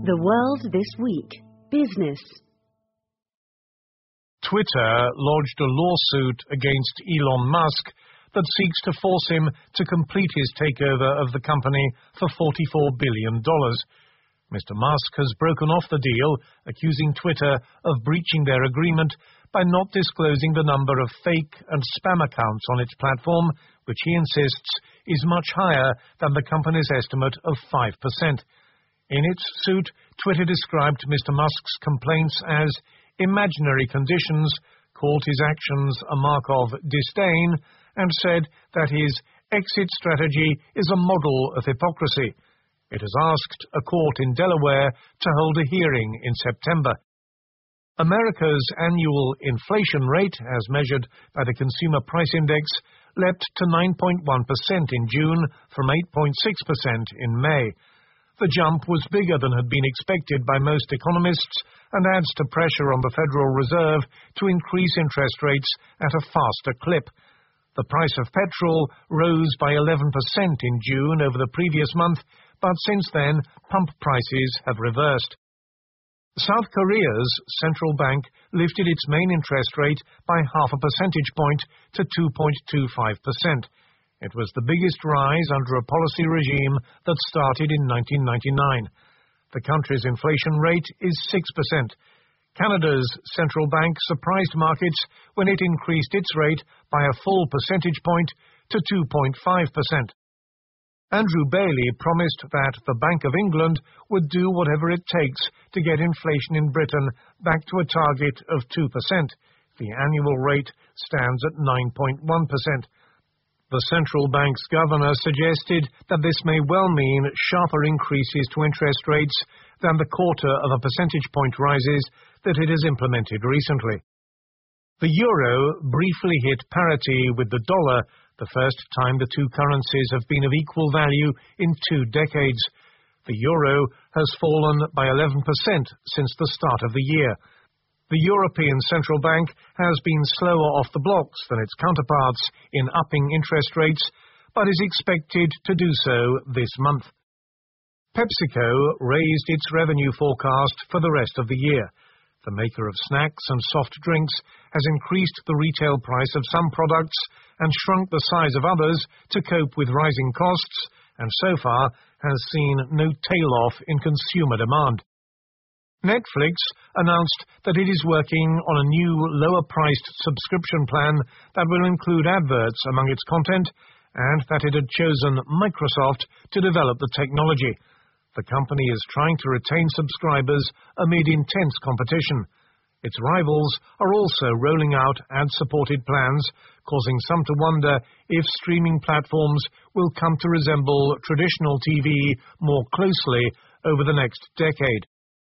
The World This Week. Business. Twitter lodged a lawsuit against Elon Musk that seeks to force him to complete his takeover of the company for $44 billion. Mr. Musk has broken off the deal, accusing Twitter of breaching their agreement by not disclosing the number of fake and spam accounts on its platform, which he insists is much higher than the company's estimate of 5%. In its suit, Twitter described Mr. Musk's complaints as imaginary conditions, called his actions a mark of disdain, and said that his exit strategy is a model of hypocrisy. It has asked a court in Delaware to hold a hearing in September. America's annual inflation rate, as measured by the Consumer Price Index, leapt to 9.1% in June from 8.6% in May. The jump was bigger than had been expected by most economists and adds to pressure on the Federal Reserve to increase interest rates at a faster clip. The price of petrol rose by 11% in June over the previous month, but since then, pump prices have reversed. South Korea's central bank lifted its main interest rate by half a percentage point to 2.25%. It was the biggest rise under a policy regime that started in 1999. The country's inflation rate is 6%. Canada's central bank surprised markets when it increased its rate by a full percentage point to 2.5%. Andrew Bailey promised that the Bank of England would do whatever it takes to get inflation in Britain back to a target of 2%. The annual rate stands at 9.1%. The central bank's governor suggested that this may well mean sharper increases to interest rates than the quarter of a percentage point rises that it has implemented recently. The euro briefly hit parity with the dollar, the first time the two currencies have been of equal value in 2 decades. The euro has fallen by 11% since the start of the year. The European Central Bank has been slower off the blocks than its counterparts in upping interest rates, but is expected to do so this month. PepsiCo raised its revenue forecast for the rest of the year. The maker of snacks and soft drinks has increased the retail price of some products and shrunk the size of others to cope with rising costs, and so far has seen no tail-off in consumer demand. Netflix announced that it is working on a new, lower-priced subscription plan that will include adverts among its content, and that it had chosen Microsoft to develop the technology. The company is trying to retain subscribers amid intense competition. Its rivals are also rolling out ad-supported plans, causing some to wonder if streaming platforms will come to resemble traditional TV more closely over the next decade.